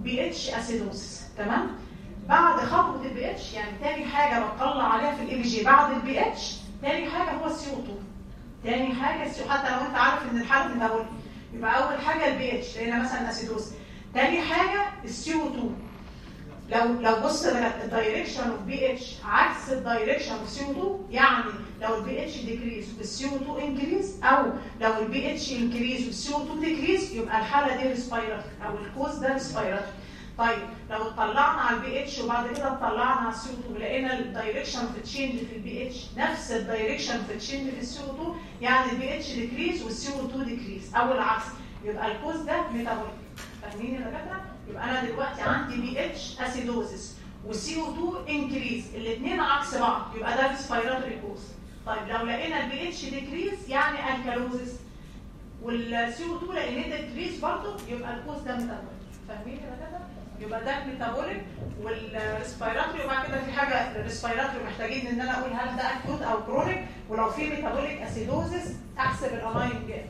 بي اتش اسيدوسس. تمام؟ بعد خطوه البي اتش يعني تاني حاجه بطلع عليها في الاي بي جي بعد البي اتش، تاني حاجه هو السي او اتنين. تاني حاجه السي، حتى لو انت عارف ان الحاله ميتابوليك يبقى اول حاجه البي اتش لقينا مثلا اسيدوز، تاني حاجه السي او اتنين. لو لو بص الدايركشن اوف بي اتش عكس الدايركشن اوف سي او اتنين، يعني لو البي اتش ديكريز والسي او اتنين انكريز، او لو البي اتش انكريز والسي او اتنين ديكريز، يبقى الحاله دي ريسبيراتوري او الكوز ده ريسبيراتوري. طيب لو اطلعنا على البي اتش وبعد كده اطلعنا على السي او اتنين لقينا الدايركشن في تشينج في البي اتش نفس الدايركشن في تشينج في السي او اتنين، يعني البي اتش ديكريز والسي او اتنين ديكريز او العكس، يبقى الكوز ده ميتابوليك. فاهمين يا دكاتره؟ يبقى انا دلوقتي عندي بي اتش اسيدوزس والسي او اتنين انكريز، الاثنين عكس بعض، يبقى ده ريسبيراتوري كوز. طيب لو لقينا البي اتش ديكريز يعني الكالوزس، والسي او اتنين لقيناه ديكريز برضه، يبقى الكوز ده ميتابوليك. فاهمين يا دكاتره؟ يبقى ده ميتابوليك والريسبيراتوري. وبعد كده في حاجه ريسبيراتوري محتاجين ان انا اقول هل ده اكيوت او كرونيك، ولو في ميتابوليك اسيدوزس احسب الالاين جاب.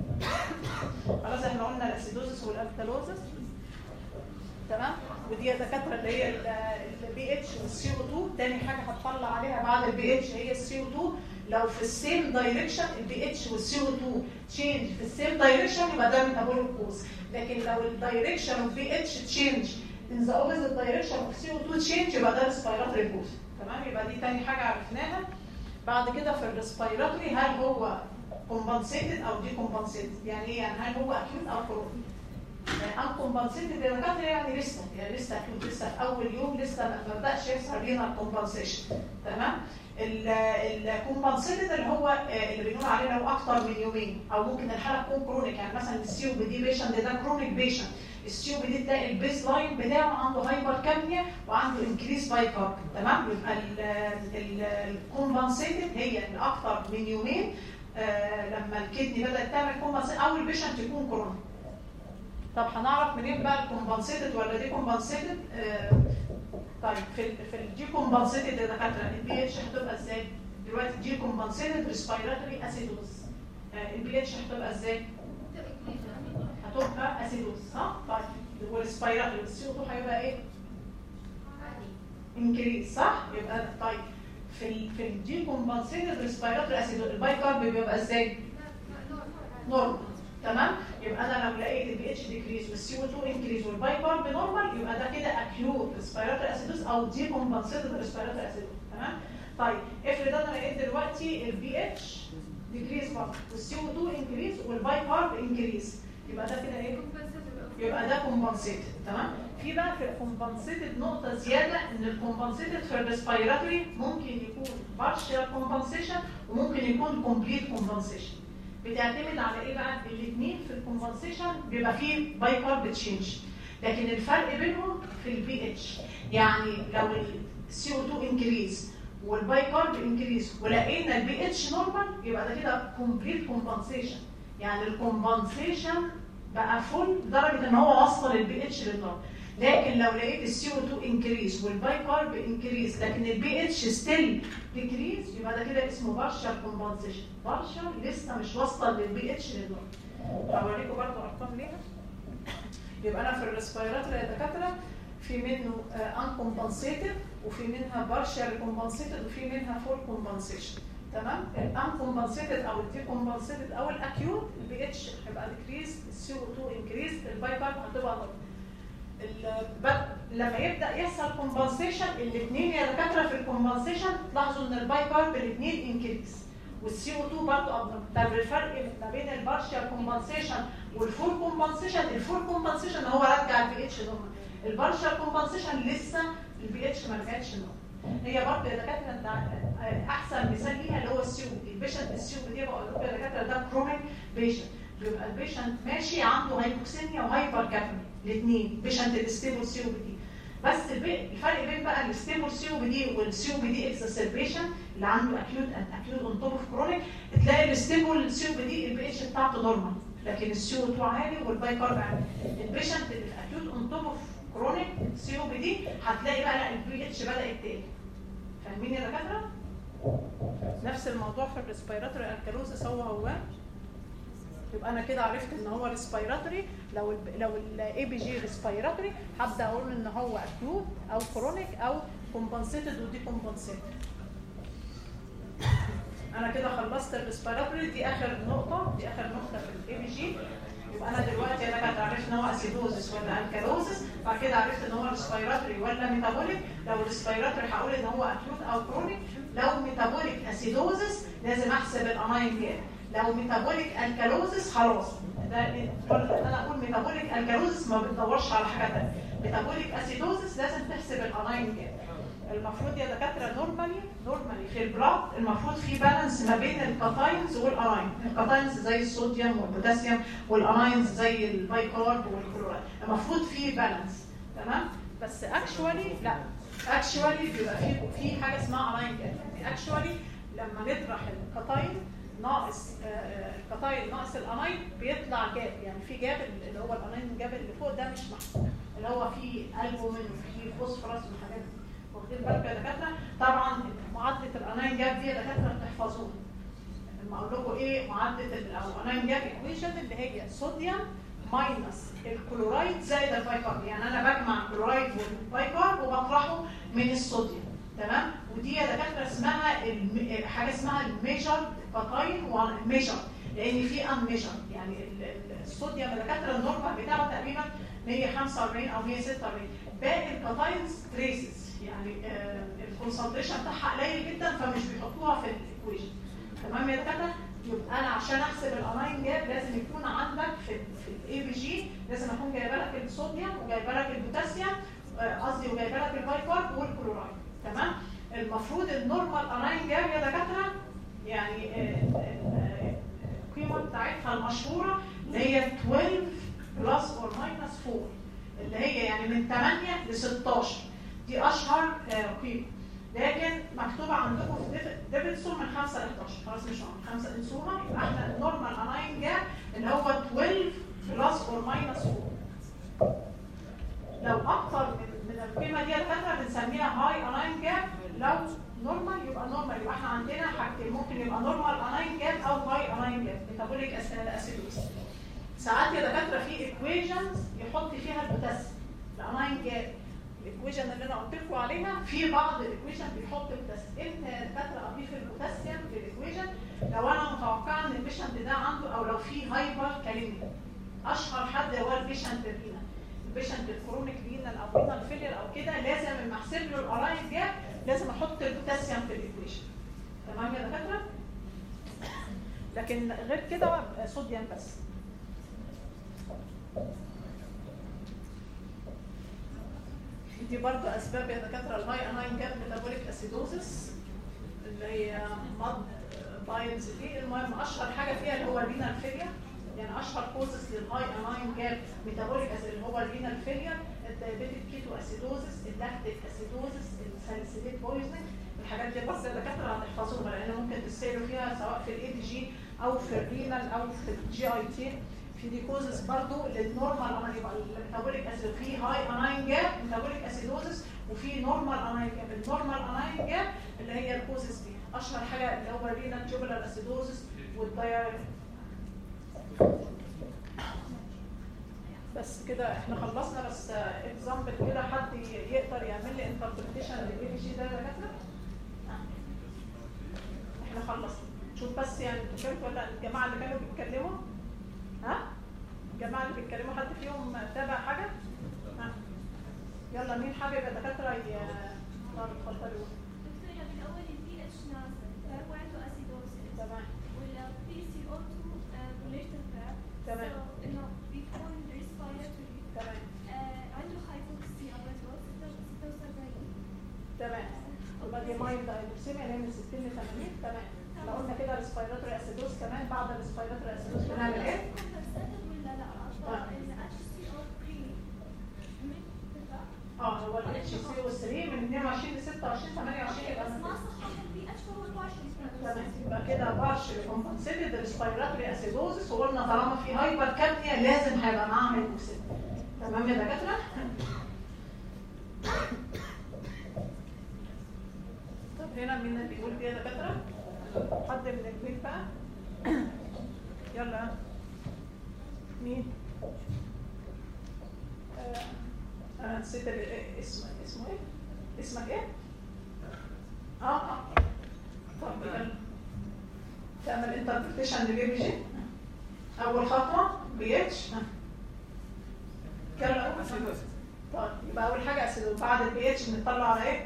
خلاص احنا قلنا الاسيدوزس والالكالوزس. تمام؟ ودي يا دكاتره اللي هي البي اتش والسي او اتنين، تاني حاجه هتطلع عليها بعد البي اتش هي السي او اتنين. لو في السيم دايركشن البي اتش والسي او اتنين تشينج في السيم دايركشن يبقى ده ميتابوليك كوز، لكن لو الدايركشن اوف بي اتش تشينج ان ذا اوبوزيت دايركشن اوف سي او اتنين تشينج يبقى ده ريسبيراتوري كوز. تمام؟ يبقى دي تاني حاجه عرفناها. بعد كده في الريسبيراتوري هل هو كومبنسيتد او دي كومبنسيتد؟ يعني ايه؟ يعني هل هو اكيوت او كرونيك؟ ان كومبنسيتد يا دكاتره يعني لسه يعني لسه اكيوت، لسه في اول يوم، لسه ما بداش يحصل لنا الكومبنسيشن. تمام؟ الكومبنسيتد اللي هو اللي بنقول عليه لو اكتر من يومين، او ممكن الحاله تكون كرونيك، يعني مثلا السي او بي دي بيشنت ده كرونيك بيشنت، السي او بي دي تلاقي البيس لاين بتاعه عنده هايبر كابنيا وعنده انكريس باي كارب. تمام؟ يبقى الكومبنسيتد هي اللي اكتر من يومين آه لما الكدني بدات تعمل كومبنسيتد او البيشنت يكون كرونيك. طب هنعرف منين بقى الكومبنسيتد ولا دي كومبنسيتد؟ آه طيب في ال في الدي كومبنسيتد يا دكاتره البي اتش هتبقى ازاي؟ دلوقتي دي كومبنسيتد ريسبيراتوري اسيدوز، آه البي اتش هتبقى ازاي؟ هتبقى اسيدوز، صح؟ طيب والريسبيراتوري السي او اتنين هيبقى ايه؟ انكريز، صح؟ يبقى طيب في ال في الدي كومبنسيتد ريسبيراتوري اسيدوز الباي كارب بيبقى ازاي؟ نورمال. تمام؟ يبقى انا لو لقيت البي اتش ديكريز والسي او اتنين انكريز والباي كارب نورمال، يبقى ده كده اكيوت ريسبيراتوري اسيدوز او دي كومبنسيتد ريسبيراتوري اسيدوز. تمام؟ طيب افرض انا لقيت دلوقتي البي اتش ديكريز برضه والسي او اتنين انكريز والباي كارب انكريز، يبقى ده كده ايه؟ يبقى ده كومبنسيتد. تمام؟ في بقى في الكومبنسيتد نقطه زياده، ان الكومبنسيتد في الريسبيراتوري ممكن يكون بارشال كومبنسيشن وممكن يكون كومبليت كومبنسيشن. بتعتمد على ايه بقى؟ الاثنين في الكومبنسيشن بيبقى فيه باي كارب تشينج، لكن الفرق بينهم في البي اتش. يعني لو السي او اتنين انكريز والباي كارب انكريز ولقينا البي اتش نورمال، يبقى ده كده كومبليت كومبنسيشن، يعني الكومبنسيشن بقى فول لدرجه ان هو وصل البي اتش للنورمال. لكن لو لقيت السي او اتنين انكريز والباي كارب انكريز لكن البي اتش ستيل ديكريز، يبقى ده كده اسمه بارشال كومبنسيشن، بارشال لسه مش واصله للبي اتش للنورمال. هوريكم برضه ارقام ليها. يبقى انا في الريسبيراتوري يا دكاتره في منه ان كومبنسيتد وفي منها بارشال كومبنسيتد وفي منها فول كومبنسيشن. تمام؟ الان كومبنسيتد او الدي كومبنسيتد او الاكيوت البي اتش هيبقى ديكريز، السي او اتنين انكريز، الباي كارب هتبقى نورمال. لما يبدا يحصل كومبنسيشن الاثنين يا دكاتره في الكومبنسيشن تلاحظوا ان الباي كارب الاثنين انكريز والسي او اتنين برضه ابنورمال. طب الفرق ما بين البارشال كومبنسيشن والفول كومبنسيشن، الفول كومبنسيشن هو رجع البي اتش نورمال، البارشال كومبنسيشن لسه البي اتش ما رجعتش نورمال. هي برضه يا دكاتره احسن مثال ليها اللي هو السي او بي. البيشنت السي او بي دي بقول لكم يا دكاتره ده كرونيك بيشنت، بيبقى البيشنت ماشي عنده هايبوكسيميا وهايبر كابنيا الاثنين، بيشنت الستيبل سي او بي دي. بس الفرق بين بقى الستيبل سي او بي دي والسي او بي دي اكسسربيشن اللي عنده اكيوت اند اكيوت اون توب اوف كرونيك، تلاقي الستيبل سي او بي دي البي اتش بتاعته نورمال لكن السي او اتنين عالي والباي كارب عالي. البيشنت اللي في اكيوت اون توب اوف كرونيك سي او بي دي هتلاقي بقى لا البي اتش بدات تقل. فاهمين يا دكاتره؟ نفس الموضوع في الريسبيراتوري الكالوزس هو هو يبقى انا كده عرفت ان هو ريسبيراتوري. لو ال لو الاي بي جي ريسبيراتوري هبدا اقول ان هو اكيوت او كرونيك او كومبنسيتد ودي كومبنسيتد. انا كده خلصت الريسبيراتوري، دي اخر نقطه، دي اخر نقطه في الاي بي جي. يبقى انا دلوقتي انا كنت عرفت ان هو اسيدوزس ولا الكالوزس، بعد كده عرفت ان هو ريسبيراتوري ولا ميتابوليك. لو ريسبيراتوري هقول ان هو اكيوت او كرونيك. لو ميتابوليك اسيدوزس لازم احسب الاناين جاب. لو ميتابوليك الكالوزس خلاص، ده انا اقول ميتابوليك الكالوزس ما بتدورش على حاجه ثانيه. ميتابوليك اسيدوزس لازم تحسب الاناين جاب. المفروض يا دكاتره نورمالي نورمالي في البلاد المفروض في بالانس ما بين الكاتاينز والاراين. الكاتاينز زي الصوديوم والبوتاسيوم، والاراينز زي البايكارب والكلورايد، المفروض في بالانس تمام. بس اكشوالي لا، اكشوالي بيبقى في في حاجه اسمها اراين جاب. اكشوالي لما نطرح الكاتاين ناقص الكاتاين ناقص الاناين بيطلع جاب، يعني في جاب اللي هو الاناين جاب اللي فوق ده مش محسوب، اللي هو فيه البومين وفيه فوسفورس والحاجات دي. واخدين بالكم يا دكاتره؟ طبعا معادله الاناين جاب دي يا دكاتره بتحفظوها. لما اقول لكم ايه معادله او اناين جاب ايكويشن اللي هي صوديوم ماينس الكلورايد زائد البايكارب، يعني انا بجمع الكلورايد والبايكارب وبطرحه من الصوديوم تمام. ودي يا دكاتره اسمها الم... حاجه اسمها الميجر كاتاين والميجر، لان في ان ميجر، يعني الصوديوم يا دكاتره النورمال بتاعه تقريبا مية وخمسة وأربعين او مية وستة وأربعين، باقي الكاتاينز تريسز، يعني آه الكونسنتريشن بتاعها قليل جدا فمش بيحطوها في الايكويشن تمام يا دكاتره. يبقى انا عشان احسب الاناين جاب لازم يكون عندك في في الاي بي جي لازم اكون جايبه لك الصوديوم وجايبه لك البوتاسيوم قصدي آه وجايبه لك البايكارب والكلورايد تمام. المفروض النورمال اناين جاب يا دكاتره يعني آه القيمه بتاعتها المشهوره اللي هي اتناشر بلس اور ماينس أربعة، اللي هي يعني من ثمانية ل ستاشر، دي اشهر قيمه. لكن مكتوبه عندكم في ديفيدسون من خمسة ل حداشر، خلاص مش من خمسة انسوها. يبقى احنا النورمال اناين جاب اللي هو اتناشر بلس اور ماينس أربعة. لو اكتر من من القيمه دي يا دكاتره بنسميها هاي اناين جاب. لو نورمال يبقى نورمال، يبقى احنا عندنا حاجتين، ممكن يبقى نورمال اناين جاب او هاي اناين جاب ميتابوليك اسيدوز. ساعات يا دكاتره في ايكويشنز يحط فيها البوتاسيوم الاناين جاب، الايكويشن اللي انا قلت لكم عليها في بعض الايكويشن بيحط البوتاسيوم. امتى يا دكاتره اضيف البوتاسيوم في الايكويشن؟ لو انا متوقعه ان البيشنت ده عنده او لو في هايبر كاليميا. اشهر حد هو البيشنت رينا، البيشنت الكرونيك رينال او رينال فيلير او كده، لازم لما احسب له الاراين جاب لازم احط البوتاسيوم في الايكويشن تمام يا دكاتره. لكن غير كده صوديوم بس. دي برضو اسباب يا دكاتره الهاي اناين جاب ميتابوليك اسيدوزس اللي هي مض بايلز دي. المهم اشهر حاجه فيها اللي هو الرينال فيلير، يعني اشهر كوزز للهاي اناين جاب ميتابوليك اللي هو الرينال فيلير، الدايابيتيك كيتو اسيدوزس، اللاكتيك اسيدوزس، الساليسيليت بويزنينج. الحاجات دي بس يا دكاتره هتحفظوها لان ممكن تسالوا فيها سواء في الاي دي جي او في الرينال او في الجي اي تي. في دي كوزز برضو للنورمال اناين، يبقى الميتابوليك اسيد في هاي اناين جاب ميتابوليك اسيدوزس وفي نورمال اناين جاب. النورمال اناين جاب اللي هي الكوزز دي اشهر حاجه اللي هو الرينال تيوبولار اسيدوزس والدايابيتيك. بس كده احنا خلصنا. بس اكزامبل كده حد يقدر يعمل لي انتربريتيشن للاي بي جي ده يا دكاتره؟ احنا خلصنا. شوف بس يعني انتوا فهمتوا ولا الجماعه اللي كانوا بيتكلموا؟ ها؟ الجماعه اللي بيتكلموا حد فيهم تابع حاجه؟ ها؟ يلا مين حابب يا دكاتره اتفضلوا. دكتوره بالاول البي اتش نازل فهو عنده اسيدوزيس تمام، والبي سي او اتنين بوليرتفع تمام، انه بيكون ريسبيراتوري تمام، عنده هايبوكسيا او ستة وسبعين تمام. يبقى دي مايلد هايبوكسيميا اللي هي من ستين ل ثمانين. تمام. لو قلنا كده ريسبيراتوري اسيدوز كمان بعد الريسبيراتوري اسيدوز بنعمل ايه؟ ولا لا الاتش سي او اه هو الاتش سي او ثلاثة من اثنين وعشرين ل ستة وعشرين ثمانية وعشرين يبقى بس ما صح البي اتش هو أربعة وعشرين. تمام. يبقى كده بارشل كومبنسيتد ريسبيراتوري اسيدوزس، وقلنا طالما في هايبر كابنيا لازم هيبقى معاها هيبوكسيميا. تمام يا دكاتره؟ طب هنا مين اللي بيقول دي يا دكاتره؟ حد من البيت بقى؟ يلا مين؟ آه، انا نسيت اسمه اسمه ايه؟ اسمك ايه؟ اه اه طب تعمل انتربريتيشن للبي بي جي. اول خطوه بي اتش. كام الاول؟ طيب يبقى اول حاجه اسيدوز. بعد البي اتش بنطلع على ايه؟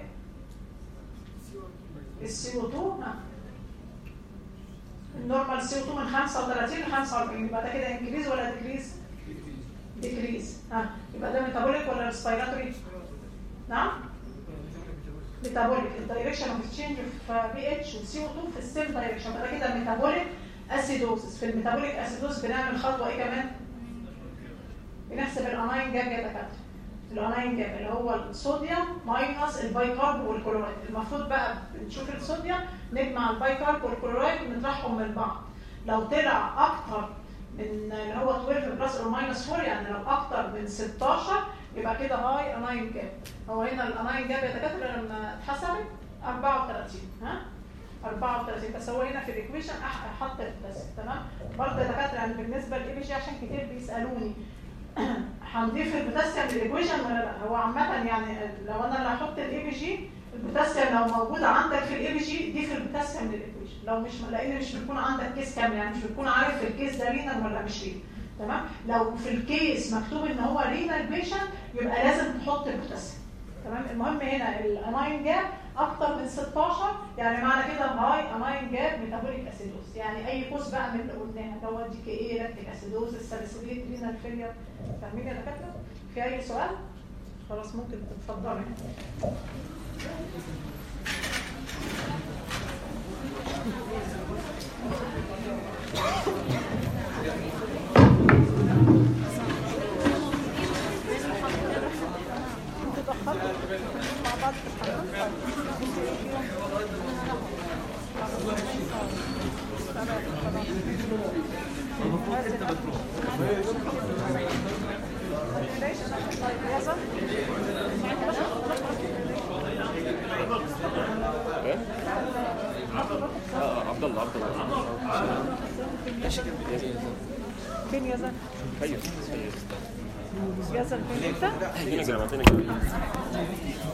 السي او اتنين. ها النورمال سي او اتنين من خمسة وثلاثين ل خمسة وأربعين. يبقى ده كده انكريز ولا ديكريز؟ ديكريز. ها يبقى ده ميتابوليك ولا ريسبيراتوري؟ نعم ميتابوليك. الدايركشن اوف تشينج في بي اتش وسي او اتنين في السيم دايركشن. فده كده ميتابوليك اسيدوزس. في الميتابوليك اسيدوز بنعمل خطوه ايه كمان؟ بنحسب الاناين جاب يا دكاتره. الاناين جاب اللي هو الصوديوم ماينس البايكارب والكلورايد. المفروض بقى بنشوف الصوديوم نجمع البايكارب والكلورايد ونطرحهم من بعض. لو طلع اكتر من اللي هو اتناشر بلس او ماينس أربعة، يعني لو اكتر من ستاشر يبقى كده هاي اناين جاب. هو هنا الاناين جاب يا دكاتره لما اتحسبت أربعة وثلاثين. ها أربعة وثلاثين بس هو هنا في الايكويشن حط بس. تمام برضه يا دكاتره يعني بالنسبه للاي بي جي عشان كتير بيسالوني هنضيف البوتاسيوم للايكويشن ولا لا. هو عامه يعني لو انا اللي هحط الاي بي جي البوتاسيوم لو موجود عندك في الاي بي جي ضيف البوتاسيوم للايكويشن. لو مش لان مش بتكون عندك كيس كامل، يعني مش بتكون عارف الكيس ده رينال ولا مش رينال. تمام لو في الكيس مكتوب ان هو رينال بيشنت يبقى لازم تحط البوتاسيوم. تمام المهم هنا الاناين جاب اكتر من ستاشر، يعني معنى كده هاي اناين جاب ميتابوليك اسيدوز. يعني اي كوز بقى من اللي قلناها دوت دي كي اي لاكتيك اسيدوز الساليسيليت رينال فيلير. فاهمين يا دكاتره؟ في اي سؤال؟ خلاص ممكن تتفضلوا. مع بعض عبد الله عبد الله فين يا زلمه؟ طيب يا زلمه فين انت؟ هنا جنب